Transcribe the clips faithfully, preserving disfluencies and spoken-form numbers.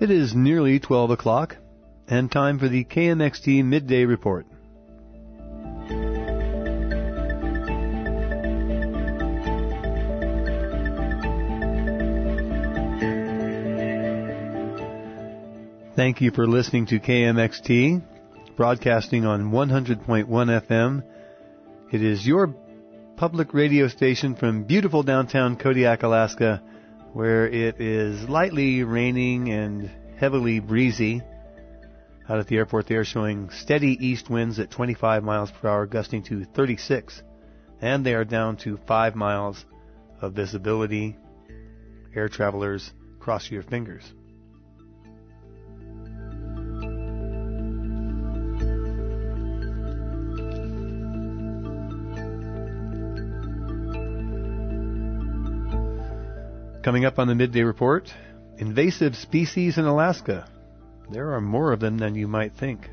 It is nearly twelve o'clock, and time for the K M X T Midday Report. Thank you for listening to K M X T, broadcasting on one hundred point one F M. It is your public radio station from beautiful downtown Kodiak, Alaska, where it is lightly raining and heavily breezy. Out at the airport, they are showing steady east winds at twenty-five miles per hour, gusting to thirty-six, and they are down to five miles of visibility. Air travelers, cross your fingers. Coming up on the Midday Report, invasive species in Alaska. There are more of them than you might think.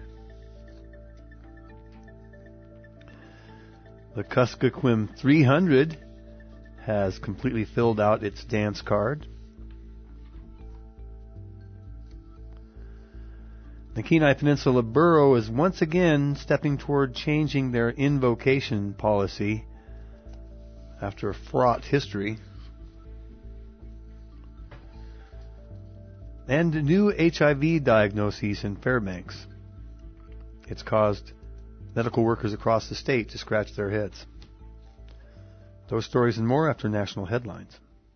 The Kuskokwim three hundred has completely filled out its dance card. The Kenai Peninsula Borough is once again stepping toward changing their invocation policy after a fraught history. And new H I V diagnoses in Fairbanks. It's caused medical workers across the state to scratch their heads. Those stories and more after national headlines.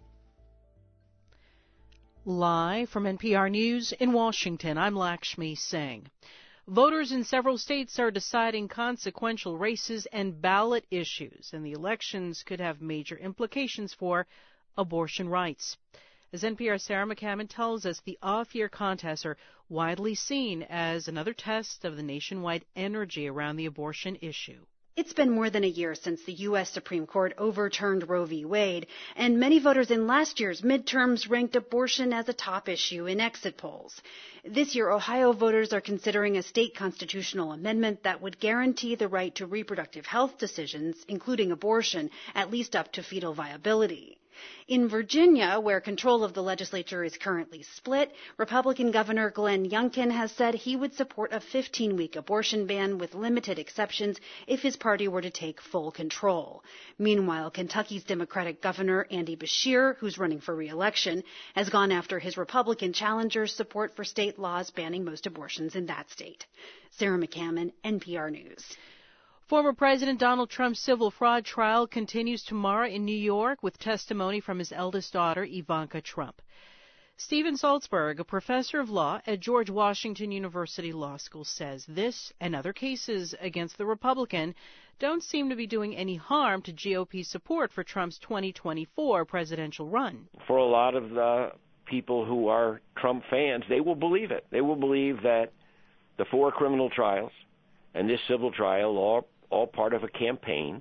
Live from N P R News in Washington, I'm Lakshmi Singh. Voters in several states are deciding consequential races and ballot issues, and the elections could have major implications for abortion rights. As N P R's Sarah McCammon tells us, the off-year contests are widely seen as another test of the nationwide energy around the abortion issue. It's been more than a year since the U S Supreme Court overturned Roe v. Wade, and many voters in last year's midterms ranked abortion as a top issue in exit polls. This year, Ohio voters are considering a state constitutional amendment that would guarantee the right to reproductive health decisions, including abortion, at least up to fetal viability. In Virginia, where control of the legislature is currently split, Republican Governor Glenn Youngkin has said he would support a fifteen-week abortion ban with limited exceptions if his party were to take full control. Meanwhile, Kentucky's Democratic Governor Andy Beshear, who's running for re-election, has gone after his Republican challenger's support for state laws banning most abortions in that state. Sarah McCammon, N P R News. Former President Donald Trump's civil fraud trial continues tomorrow in New York with testimony from his eldest daughter, Ivanka Trump. Stephen Salzberg, a professor of law at George Washington University Law School, says this and other cases against the Republican don't seem to be doing any harm to G O P support for Trump's twenty twenty-four presidential run. For a lot of the people who are Trump fans, they will believe it. They will believe that the four criminal trials and this civil trial are all part of a campaign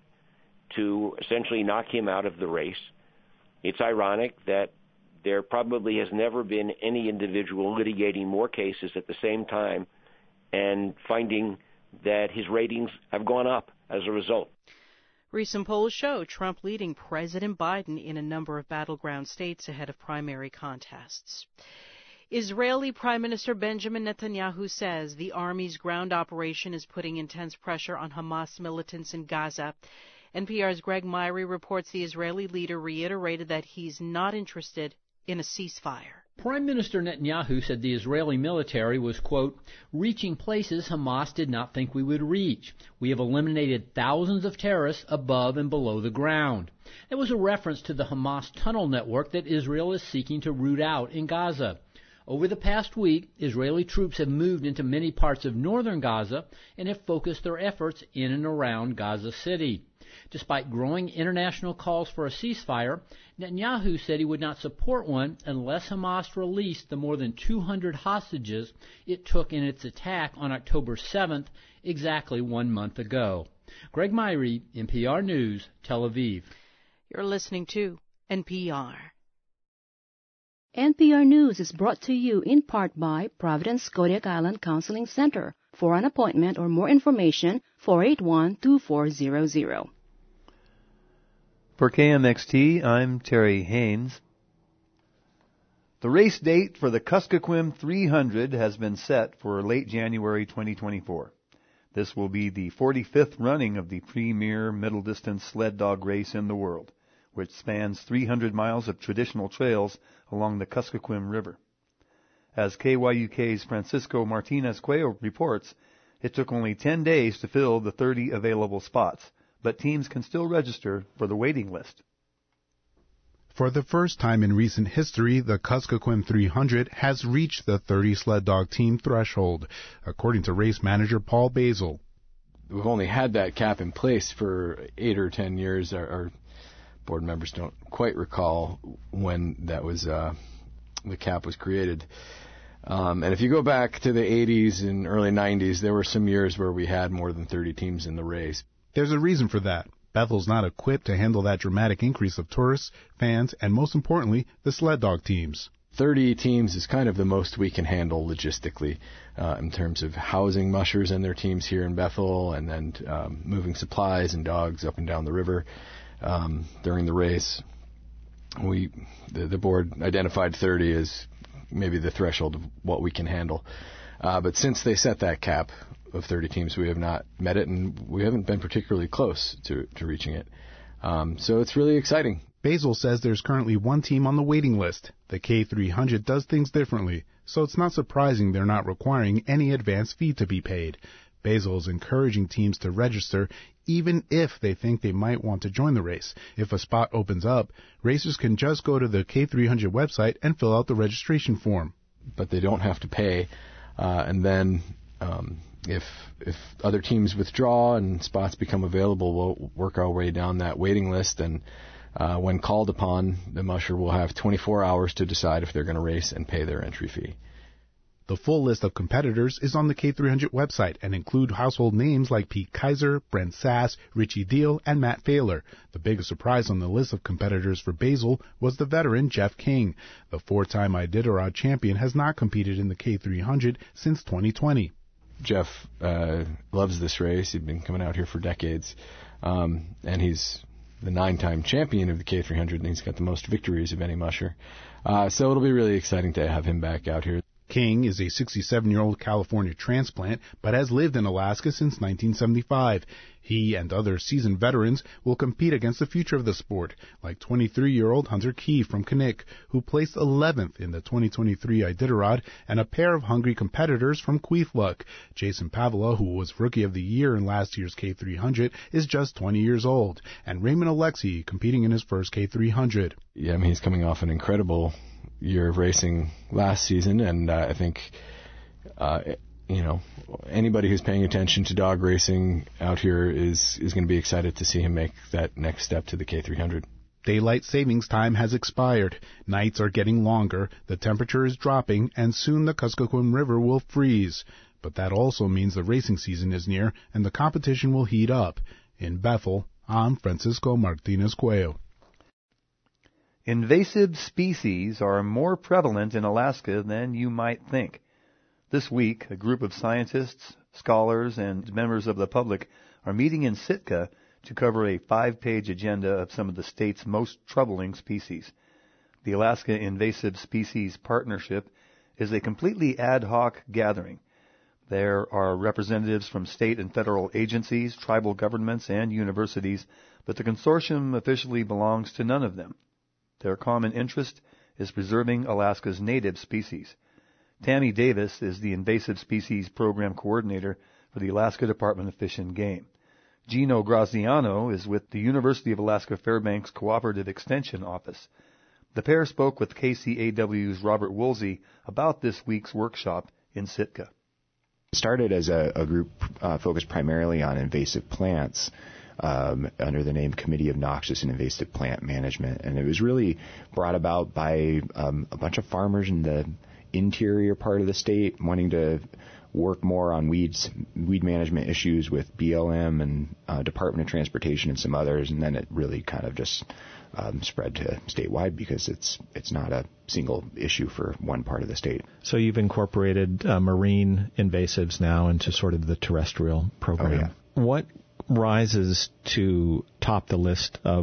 to essentially knock him out of the race. It's ironic that there probably has never been any individual litigating more cases at the same time and finding that his ratings have gone up as a result. Recent polls show Trump leading President Biden in a number of battleground states ahead of primary contests. Israeli Prime Minister Benjamin Netanyahu says the army's ground operation is putting intense pressure on Hamas militants in Gaza. N P R's Greg Myrie reports the Israeli leader reiterated that he's not interested in a ceasefire. Prime Minister Netanyahu said the Israeli military was, quote, reaching places Hamas did not think we would reach. We have eliminated thousands of terrorists above and below the ground. It was a reference to the Hamas tunnel network that Israel is seeking to root out in Gaza. Over the past week, Israeli troops have moved into many parts of northern Gaza and have focused their efforts in and around Gaza City. Despite growing international calls for a ceasefire, Netanyahu said he would not support one unless Hamas released the more than two hundred hostages it took in its attack on October seventh, exactly one month ago. Greg Myrie, N P R News, Tel Aviv. You're listening to N P R. N P R News is brought to you in part by Providence Kodiak Island Counseling Center. For an appointment or more information, four eight one, two four zero zero. For K M X T, I'm Terry Haynes. The race date for the Kuskokwim three hundred has been set for late January twenty twenty-four. This will be the forty-fifth running of the premier middle-distance sled dog race in the world, which spans three hundred miles of traditional trails along the Kuskokwim River. As K Y U K's Francisco Martinez-Cuello reports, it took only ten days to fill the thirty available spots, but teams can still register for the waiting list. For the first time in recent history, the Kuskokwim three hundred has reached the thirty sled dog team threshold, according to race manager Paul Basil. We've only had that cap in place for eight or ten years. Our, our board members don't quite recall when that was uh, the cap was created. Um, and if you go back to the eighties and early nineties, there were some years where we had more than thirty teams in the race. There's a reason for that. Bethel's not equipped to handle that dramatic increase of tourists, fans, and most importantly, the sled dog teams. thirty teams is kind of the most we can handle logistically uh, in terms of housing mushers and their teams here in Bethel, and then um, moving supplies and dogs up and down the river um, during the race. We, the, the board identified thirty as maybe the threshold of what we can handle. Uh, but since they set that cap of thirty teams, we have not met it, and we haven't been particularly close to, to reaching it. Um, so it's really exciting. Basil says there's currently one team on the waiting list. The K three hundred does things differently, so it's not surprising they're not requiring any advance fee to be paid. Basil is encouraging teams to register even if they think they might want to join the race. If a spot opens up, racers can just go to the K three hundred website and fill out the registration form. But they don't have to pay, uh, and then um, if if other teams withdraw and spots become available, we'll work our way down that waiting list, and uh, when called upon, the musher will have twenty-four hours to decide if they're going to race and pay their entry fee. The full list of competitors is on the K three hundred website and include household names like Pete Kaiser, Brent Sass, Richie Deal, and Matt Failer. The biggest surprise on the list of competitors for Basil was the veteran Jeff King. The four-time Iditarod champion has not competed in the K three hundred since twenty twenty. Jeff uh, loves this race. He's been coming out here for decades, um, and he's the nine-time champion of the K three hundred, and he's got the most victories of any musher. Uh, so it'll be really exciting to have him back out here. King is a sixty-seven-year-old California transplant, but has lived in Alaska since nineteen seventy-five. He and other seasoned veterans will compete against the future of the sport, like twenty-three-year-old Hunter Key from Knik, who placed eleventh in the twenty twenty-three Iditarod, and a pair of hungry competitors from Queefluck. Jason Pavela, who was Rookie of the Year in last year's K three hundred, is just twenty years old, and Raymond Alexi competing in his first K three hundred. Yeah, I mean, he's coming off an incredible year of racing last season, and uh, I think, uh, you know, anybody who's paying attention to dog racing out here is, is going to be excited to see him make that next step to the K three hundred. Daylight savings time has expired. Nights are getting longer, the temperature is dropping, and soon the Kuskokwim River will freeze. But that also means the racing season is near, and the competition will heat up. In Bethel, I'm Francisco Martinez-Cuello. Invasive species are more prevalent in Alaska than you might think. This week, a group of scientists, scholars, and members of the public are meeting in Sitka to cover a five-page agenda of some of the state's most troubling species. The Alaska Invasive Species Partnership is a completely ad hoc gathering. There are representatives from state and federal agencies, tribal governments, and universities, but the consortium officially belongs to none of them. Their common interest is preserving Alaska's native species. Tammy Davis is the Invasive Species Program Coordinator for the Alaska Department of Fish and Game. Gino Graziano is with the University of Alaska Fairbanks Cooperative Extension Office. The pair spoke with K C A W's Robert Woolsey about this week's workshop in Sitka. It started as a, a group uh, focused primarily on invasive plants. Um, under the name Committee of Noxious and Invasive Plant Management. And it was really brought about by um, a bunch of farmers in the interior part of the state wanting to work more on weeds, weed management issues with B L M and uh, Department of Transportation and some others. And then it really kind of just um, spread to statewide because it's it's not a single issue for one part of the state. So you've incorporated uh, marine invasives now into sort of the terrestrial program. Oh, yeah. What rises to top the list of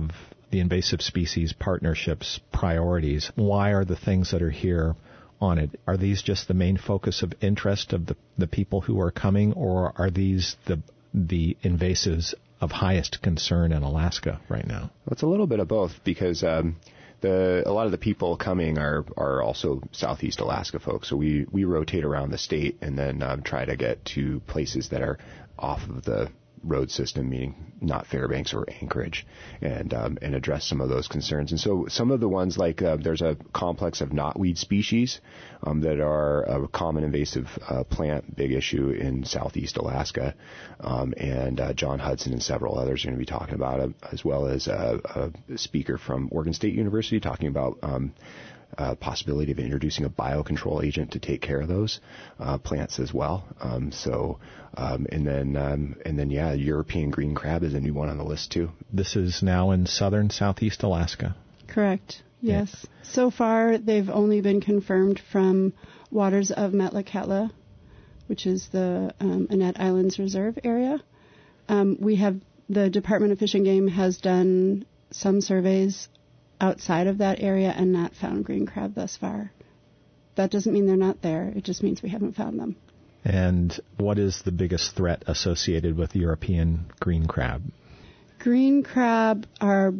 the invasive species partnership's priorities. Why are the things that are here on it? Are these just the main focus of interest of the, the people who are coming, or are these the the invasives of highest concern in Alaska right now? Well, it's a little bit of both, because um, the a lot of the people coming are are also Southeast Alaska folks. So we, we rotate around the state and then um, try to get to places that are off of the road system, meaning not Fairbanks or Anchorage, and um, and address some of those concerns. And so some of the ones, like uh, there's a complex of knotweed species um, that are a common invasive uh, plant, big issue in Southeast Alaska, um, and uh, John Hudson and several others are going to be talking about it, as well as a, a speaker from Oregon State University talking about um, Uh, possibility of introducing a biocontrol agent to take care of those uh, plants as well. Um, so, um, and then, um, and then, yeah, European green crab is a new one on the list too. This is now in southern Southeast Alaska. Correct. Yes. Yeah. So far, they've only been confirmed from waters of Metlakatla, which is the um, Annette Islands Reserve area. Um, we have the Department of Fish and Game has done some surveys outside of that area and not found green crab thus far. That doesn't mean they're not there. It just means we haven't found them. And what is the biggest threat associated with European green crab? Green crab are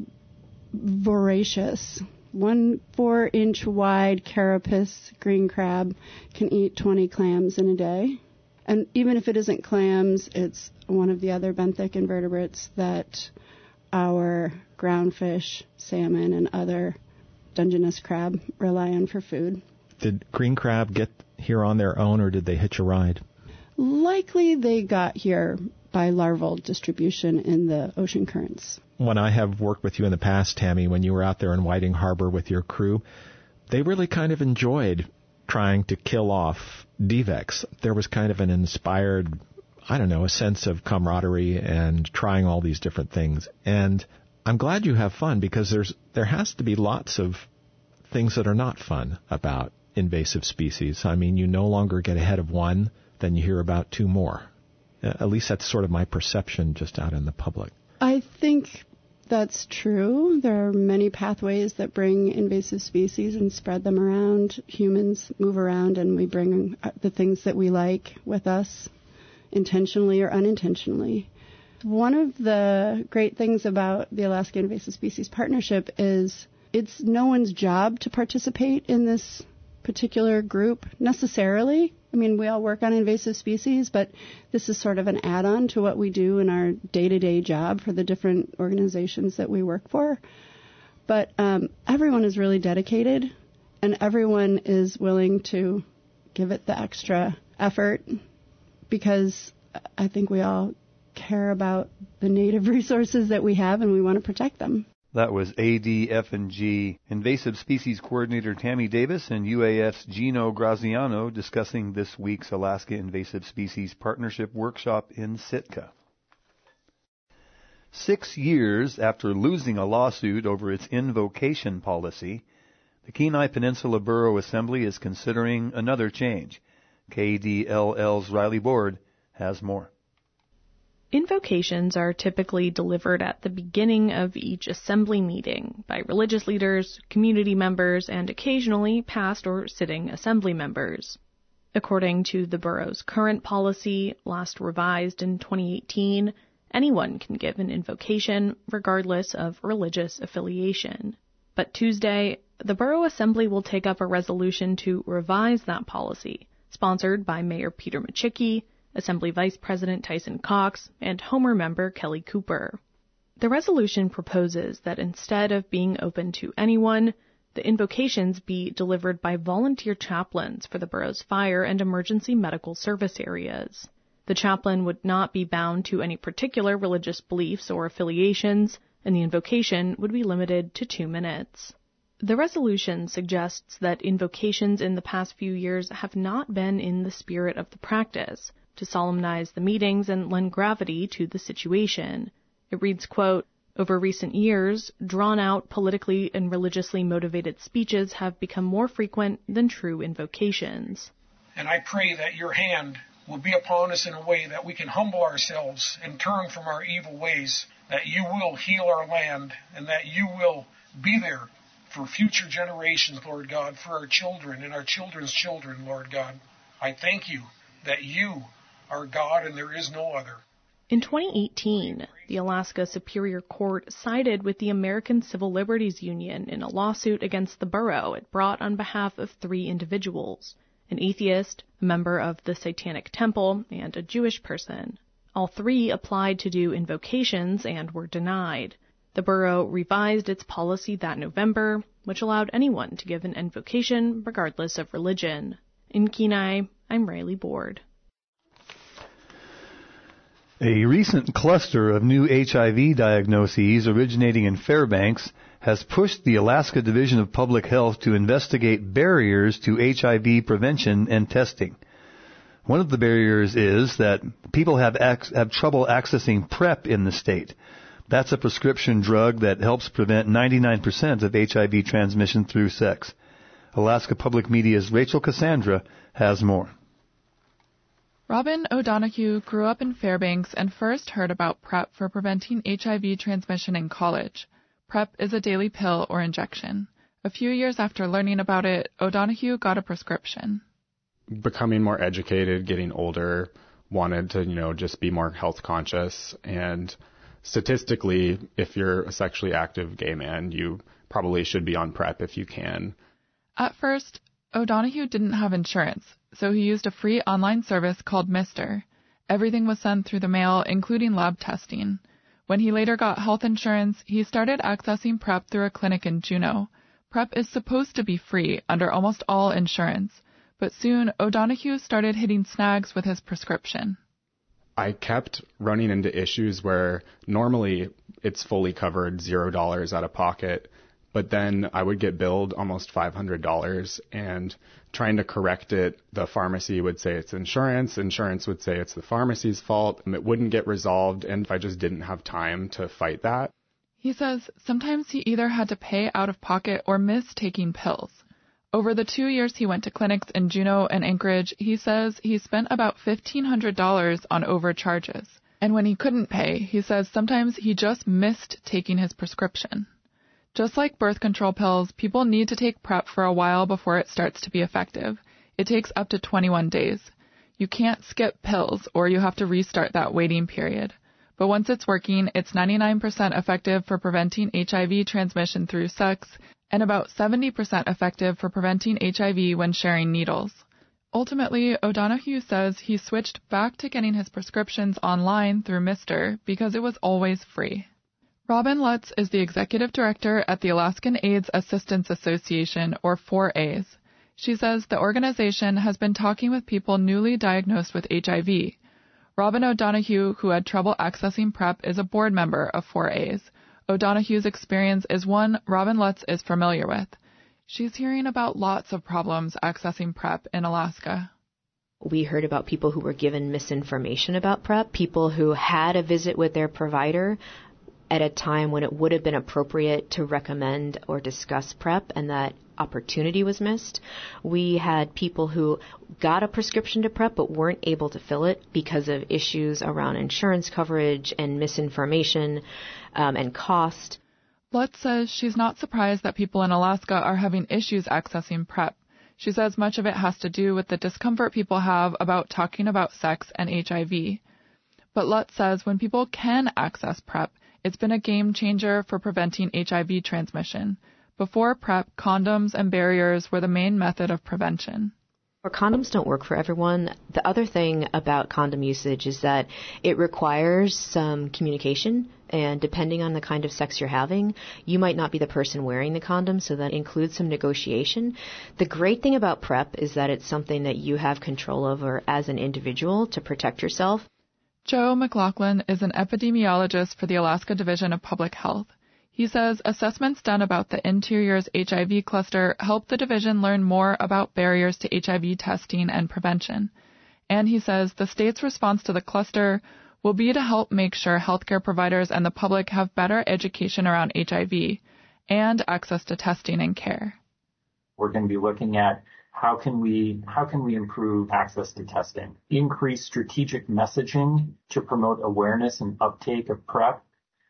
voracious. One four-inch wide carapace green crab can eat twenty clams in a day. And even if it isn't clams, it's one of the other benthic invertebrates that our groundfish, salmon, and other Dungeness crab rely on for food. Did green crab get here on their own, or did they hitch a ride? Likely they got here by larval distribution in the ocean currents. When I have worked with you in the past, Tammy, when you were out there in Whiting Harbor with your crew, they really kind of enjoyed trying to kill off D VEX. There was kind of an inspired, I don't know, a sense of camaraderie and trying all these different things. And I'm glad you have fun, because there's there has to be lots of things that are not fun about invasive species. I mean, you no longer get ahead of one, then you hear about two more. At least that's sort of my perception just out in the public. I think that's true. There are many pathways that bring invasive species and spread them around. Humans move around and we bring the things that we like with us, intentionally or unintentionally. One of the great things about the Alaska Invasive Species Partnership is it's no one's job to participate in this particular group necessarily. I mean, we all work on invasive species, but this is sort of an add-on to what we do in our day-to-day job for the different organizations that we work for. But um, everyone is really dedicated, and everyone is willing to give it the extra effort, because I think we all care about the native resources that we have, and we want to protect them. That was A D F and G Invasive Species Coordinator Tammy Davis and U A F's Gino Graziano discussing this week's Alaska Invasive Species Partnership Workshop in Sitka. Six years after losing a lawsuit over its invocation policy, the Kenai Peninsula Borough Assembly is considering another change. K D L L's Riley Board has more. Invocations are typically delivered at the beginning of each assembly meeting by religious leaders, community members, and occasionally past or sitting assembly members. According to the borough's current policy, last revised in twenty eighteen, anyone can give an invocation regardless of religious affiliation. But Tuesday, the borough assembly will take up a resolution to revise that policy, sponsored by Mayor Peter Machicki, Assembly Vice President Tyson Cox, and Homer member Kelly Cooper. The resolution proposes that instead of being open to anyone, the invocations be delivered by volunteer chaplains for the borough's fire and emergency medical service areas. The chaplain would not be bound to any particular religious beliefs or affiliations, and the invocation would be limited to two minutes. The resolution suggests that invocations in the past few years have not been in the spirit of the practice, to solemnize the meetings and lend gravity to the situation. It reads, quote, "Over recent years, drawn-out, politically and religiously motivated speeches have become more frequent than true invocations." And I pray that your hand will be upon us in a way that we can humble ourselves and turn from our evil ways that you will heal our land, and that you will be there for future generations, Lord God, for our children and our children's children, Lord God. I thank you that you are God and there is no other. In twenty eighteen, the Alaska Superior Court sided with the American Civil Liberties Union in a lawsuit against the borough it brought on behalf of three individuals, an atheist, a member of the Satanic Temple, and a Jewish person. All three applied to do invocations and were denied. The borough revised its policy that November, which allowed anyone to give an invocation regardless of religion. In Kenai, I'm Riley Board. A recent cluster of new H I V diagnoses originating in Fairbanks has pushed the Alaska Division of Public Health to investigate barriers to H I V prevention and testing. One of the barriers is that people have ac- have trouble accessing PrEP in the state. That's a prescription drug that helps prevent ninety-nine percent of H I V transmission through sex. Alaska Public Media's Rachel Cassandra has more. Robin O'Donohue grew up in Fairbanks and first heard about PrEP for preventing H I V transmission in college. PrEP is a daily pill or injection. A few years after learning about it, O'Donohue got a prescription. Becoming more educated, getting older, wanted to, you know, just be more health conscious. And statistically, if you're a sexually active gay man, you probably should be on PrEP if you can. At first, O'Donohue didn't have insurance, so he used a free online service called Mister. Everything was sent through the mail, including lab testing. When he later got health insurance, he started accessing PrEP through a clinic in Juneau. PrEP is supposed to be free under almost all insurance, but soon O'Donohue started hitting snags with his prescription. I kept running into issues where normally it's fully covered, zero dollars out of pocket, but then I would get billed almost five hundred dollars, and trying to correct it, the pharmacy would say it's insurance, insurance would say it's the pharmacy's fault, and it wouldn't get resolved, and I just didn't have time to fight that. He says sometimes he either had to pay out of pocket or miss taking pills. Over the two years he went to clinics in Juneau and Anchorage, he says he spent about fifteen hundred dollars on overcharges. And when he couldn't pay, he says sometimes he just missed taking his prescription. Just like birth control pills, people need to take PrEP for a while before it starts to be effective. It takes up to twenty-one days. You can't skip pills, or you have to restart that waiting period. But once it's working, it's ninety-nine percent effective for preventing H I V transmission through sex, and about seventy percent effective for preventing H I V when sharing needles. Ultimately, O'Donohue says he switched back to getting his prescriptions online through Mister because it was always free. Robin Lutz is the executive director at the Alaskan AIDS Assistance Association, or four A's. She says the organization has been talking with people newly diagnosed with H I V. Robin O'Donohue, who had trouble accessing PrEP, is a board member of four A's. O'Donohue's experience is one Robin Lutz is familiar with. She's hearing about lots of problems accessing PrEP in Alaska. We heard about people who were given misinformation about PrEP, people who had a visit with their provider at a time when it would have been appropriate to recommend or discuss PrEP, and that opportunity was missed. We had people who got a prescription to PrEP but weren't able to fill it because of issues around insurance coverage and misinformation um, and cost. Lutz says she's not surprised that people in Alaska are having issues accessing PrEP. She says much of it has to do with the discomfort people have about talking about sex and H I V. But Lutz says when people can access PrEP, it's been a game changer for preventing H I V transmission. Before PrEP, condoms and barriers were the main method of prevention. Or condoms don't work for everyone. The other thing about condom usage is that it requires some communication, and depending on the kind of sex you're having, you might not be the person wearing the condom, so that includes some negotiation. The great thing about PrEP is that it's something that you have control over as an individual to protect yourself. Joe McLaughlin is an epidemiologist for the Alaska Division of Public Health. He says assessments done about the interior's H I V cluster help the division learn more about barriers to H I V testing and prevention. And he says the state's response to the cluster will be to help make sure healthcare providers and the public have better education around H I V and access to testing and care. We're going to be looking at how can we how can we improve access to testing, increase strategic messaging to promote awareness and uptake of PrEP,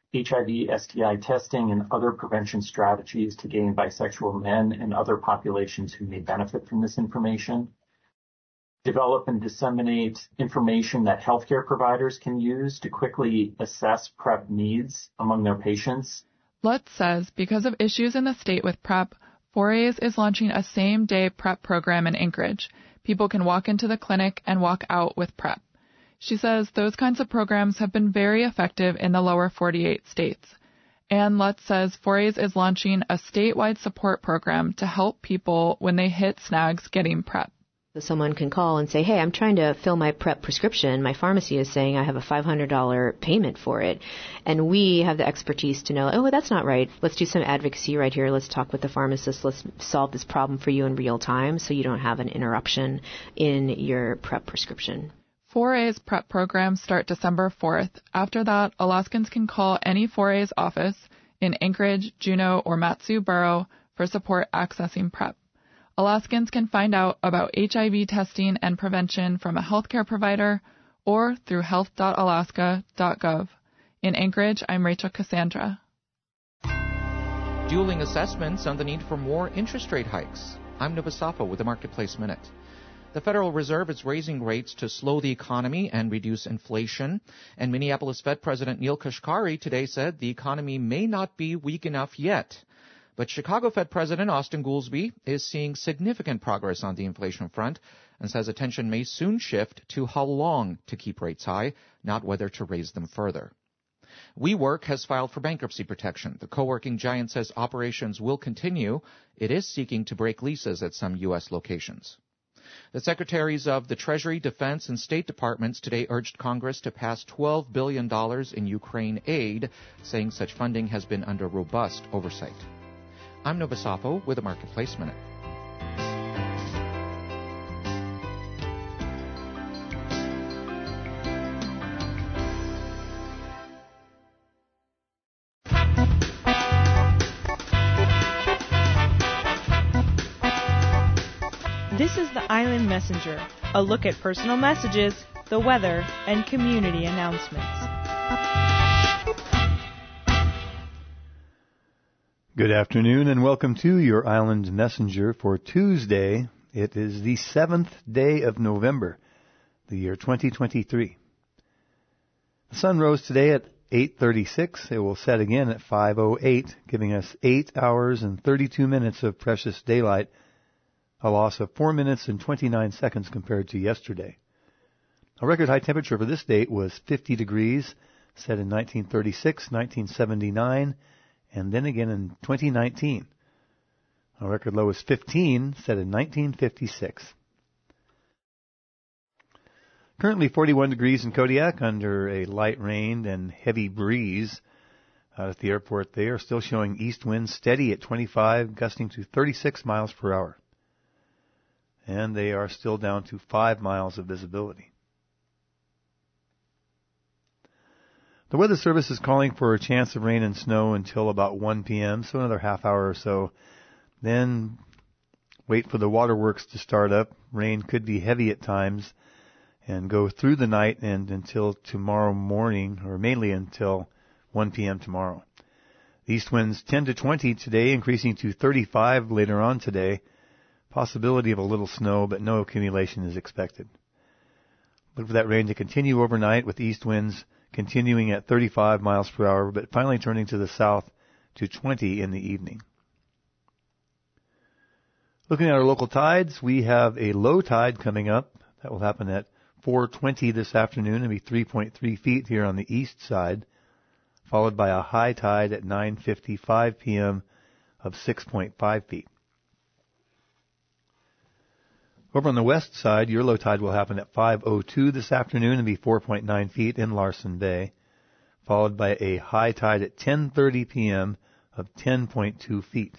H I V S T I testing and other prevention strategies to gain bisexual men and other populations who may benefit from this information. Develop and disseminate information that healthcare providers can use to quickly assess PrEP needs among their patients. Lutz says because of issues in the state with PrEP, four A's is launching a same-day PrEP program in Anchorage. People can walk into the clinic and walk out with PrEP. She says those kinds of programs have been very effective in the lower forty-eight states. Ann Lutz says four A's is launching a statewide support program to help people when they hit snags getting PrEP. So someone can call and say, hey, I'm trying to fill my PrEP prescription. My pharmacy is saying I have a five hundred dollars payment for it. And we have the expertise to know, oh, that's not right. Let's do some advocacy right here. Let's talk with the pharmacist. Let's solve this problem for you in real time so you don't have an interruption in your PrEP prescription. four A's PrEP programs start December fourth. After that, Alaskans can call any four A's office in Anchorage, Juneau, or Mat-Su Borough for support accessing PrEP. Alaskans can find out about H I V testing and prevention from a healthcare provider or through health dot alaska dot gov. In Anchorage, I'm Rachel Cassandra. Dueling assessments on the need for more interest rate hikes. I'm Nubasapa with the Marketplace Minute. The Federal Reserve is raising rates to slow the economy and reduce inflation. And Minneapolis Fed President Neil Kashkari today said the economy may not be weak enough yet. But Chicago Fed President Austin Goolsbee is seeing significant progress on the inflation front and says attention may soon shift to how long to keep rates high, not whether to raise them further. WeWork has filed for bankruptcy protection. The co-working giant says operations will continue. It is seeking to break leases at some U S locations. The Secretaries of the Treasury, Defense, and State Departments today urged Congress to pass twelve billion dollars in Ukraine aid, saying such funding has been under robust oversight. I'm Nova Sapo with a Marketplace Minute. This is the Island Messenger, a look at personal messages, the weather, and community announcements. Good afternoon and welcome to your Island Messenger for Tuesday. It is the seventh day of November, the year twenty twenty-three. The sun rose today at eight thirty-six. It will set again at five oh eight, giving us eight hours and thirty-two minutes of precious daylight, a loss of four minutes and twenty-nine seconds compared to yesterday. A record high temperature for this date was fifty degrees, set in nineteen thirty-six, nineteen seventy-nine, and then again in twenty nineteen. A record low was fifteen, set in nineteen fifty-six. Currently forty-one degrees in Kodiak under a light rain and heavy breeze. Out at the airport, they are still showing east winds steady at twenty-five, gusting to thirty-six miles per hour. And they are still down to five miles of visibility. The Weather Service is calling for a chance of rain and snow until about one p.m., so another half hour or so. Then wait for the waterworks to start up. Rain could be heavy at times and go through the night and until tomorrow morning, or mainly until one p.m. tomorrow. The east winds ten to twenty today, increasing to thirty-five later on today. Possibility of a little snow, but no accumulation is expected. Look for that rain to continue overnight with east winds continuing at thirty-five miles per hour, but finally turning to the south to twenty in the evening. Looking at our local tides, we have a low tide coming up. That will happen at four twenty this afternoon and be three point three feet here on the east side, followed by a high tide at nine fifty-five p.m. of six point five feet. Over on the west side, your low tide will happen at five oh two this afternoon and be four point nine feet in Larsen Bay, followed by a high tide at ten thirty p.m. of ten point two feet.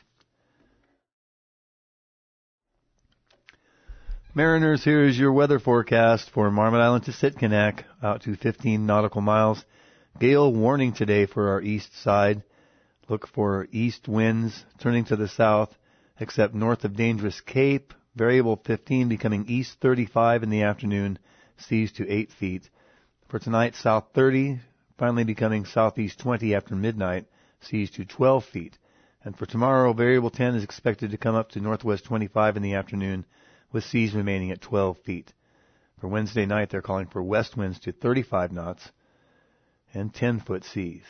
Mariners, here is your weather forecast for Marmot Island to Sitkinak, out to fifteen nautical miles. Gale warning today for our east side. Look for east winds turning to the south, except north of Dangerous Cape. Variable fifteen becoming east thirty-five in the afternoon, seas to eight feet. For tonight, south thirty, finally becoming southeast twenty after midnight, seas to twelve feet. And for tomorrow, variable ten is expected to come up to northwest twenty-five in the afternoon, with seas remaining at twelve feet. For Wednesday night, they're calling for west winds to thirty-five knots and ten-foot seas.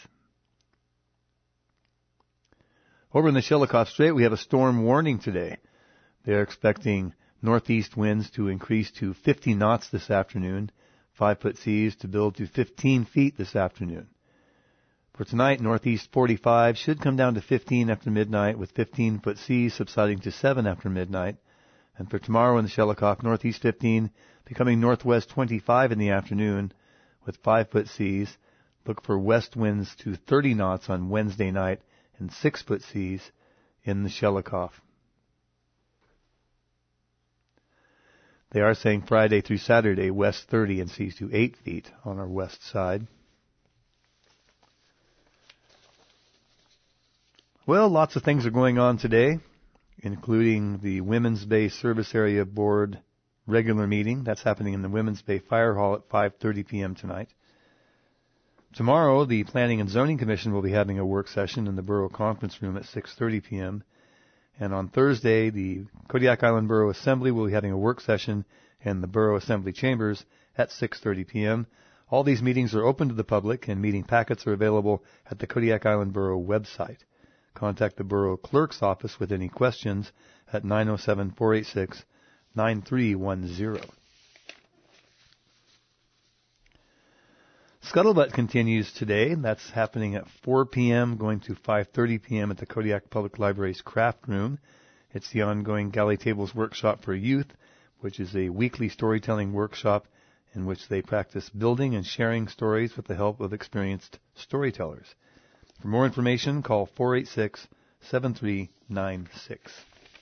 Over in the Shelikof Strait, we have a storm warning today. They're expecting northeast winds to increase to fifty knots this afternoon, five-foot seas to build to fifteen feet this afternoon. For tonight, northeast forty-five should come down to fifteen after midnight, with fifteen-foot seas subsiding to seven after midnight. And for tomorrow in the Shelikof, northeast fifteen, becoming northwest twenty-five in the afternoon, with five-foot seas. Look for west winds to thirty knots on Wednesday night and six-foot seas in the Shelikof. They are saying Friday through Saturday, west thirty and seas to eight feet on our west side. Well, lots of things are going on today, including the Women's Bay Service Area Board regular meeting. That's happening in the Women's Bay Fire Hall at five thirty p.m. tonight. Tomorrow, the Planning and Zoning Commission will be having a work session in the Borough Conference Room at six thirty p.m. And on Thursday, the Kodiak Island Borough Assembly will be having a work session in the Borough Assembly Chambers at six thirty p.m. All these meetings are open to the public, and meeting packets are available at the Kodiak Island Borough website. Contact the Borough Clerk's office with any questions at nine oh seven, four eight six, nine three one zero. Scuttlebutt continues today. That's happening at four p.m., going to five thirty p.m. at the Kodiak Public Library's Craft Room. It's the ongoing Galley Tables Workshop for Youth, which is a weekly storytelling workshop in which they practice building and sharing stories with the help of experienced storytellers. For more information, call four eight six, seven three nine six.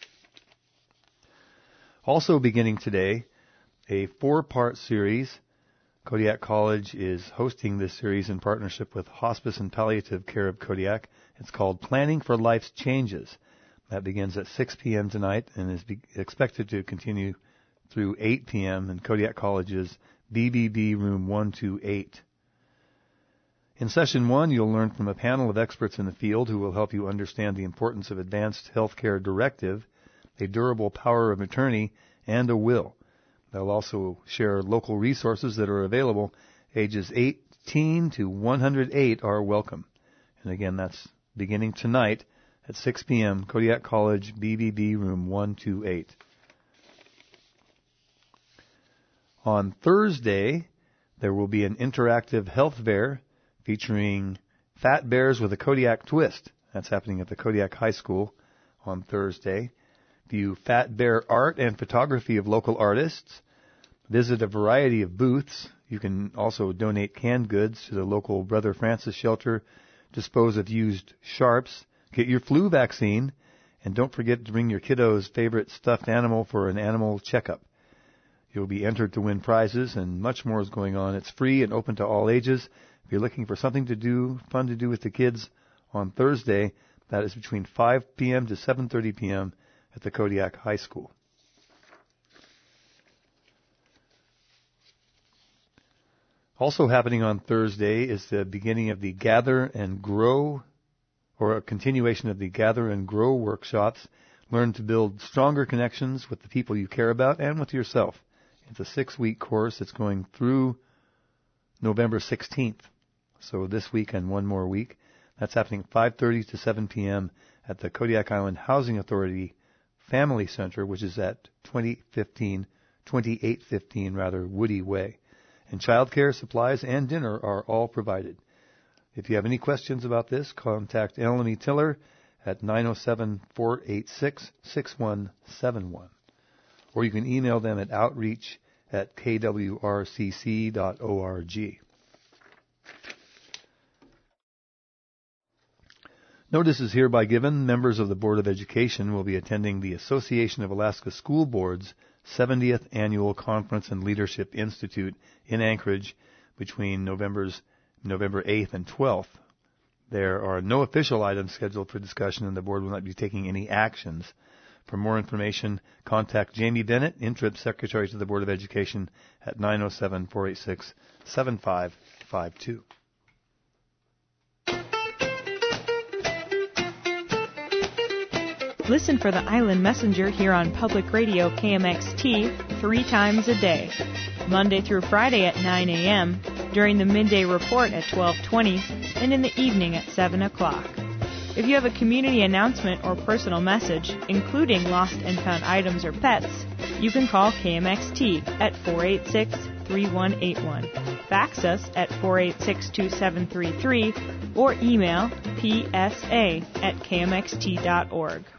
Also beginning today, a four-part series. Kodiak College is hosting this series in partnership with Hospice and Palliative Care of Kodiak. It's called Planning for Life's Changes. That begins at six p.m. tonight and is be- expected to continue through eight p.m. in Kodiak College's B B B Room one two eight. In Session one, you'll learn from a panel of experts in the field who will help you understand the importance of advanced healthcare directive, a durable power of attorney, and a will. They'll also share local resources that are available. Ages eighteen to one hundred eight are welcome. And again, that's beginning tonight at six p.m., Kodiak College, B B B Room one two eight. On Thursday, there will be an interactive health fair featuring Fat Bears with a Kodiak Twist. That's happening at the Kodiak High School on Thursday. View Fat Bear art and photography of local artists. Visit a variety of booths. You can also donate canned goods to the local Brother Francis shelter. Dispose of used sharps. Get your flu vaccine. And don't forget to bring your kiddo's favorite stuffed animal for an animal checkup. You'll be entered to win prizes, and much more is going on. It's free and open to all ages. If you're looking for something to do, fun to do with the kids on Thursday, that is between five p.m. to seven thirty p.m. at the Kodiak High School. Also happening on Thursday is the beginning of the Gather and Grow, or a continuation of the Gather and Grow workshops. Learn to build stronger connections with the people you care about and with yourself. It's a six-week course. It's going through November sixteenth. So this week and one more week. That's happening five thirty to seven p.m. at the Kodiak Island Housing Authority Family Center, which is at twenty fifteen, twenty-eight fifteen rather, Woody Way. And childcare, supplies, and dinner are all provided. If you have any questions about this, contact Eleni Tiller at nine oh seven, four eight six, six one seven one. Or you can email them at outreach at k w r c c dot org. Notice is hereby given. Members of the Board of Education will be attending the Association of Alaska School Boards seventieth Annual Conference and Leadership Institute in Anchorage between November's, November eighth and twelfth. There are no official items scheduled for discussion, and the Board will not be taking any actions. For more information, contact Jamie Bennett, Interim Secretary to the Board of Education, at nine oh seven, four eight six, seven five five two. Listen for the Island Messenger here on Public Radio K M X T three times a day, Monday through Friday at nine a.m., during the midday report at twelve twenty, and in the evening at seven o'clock. If you have a community announcement or personal message, including lost and found items or pets, you can call K M X T at four eight six, three one eight one, fax us at four eight six, two seven three three, or email p s a at k m x t dot org.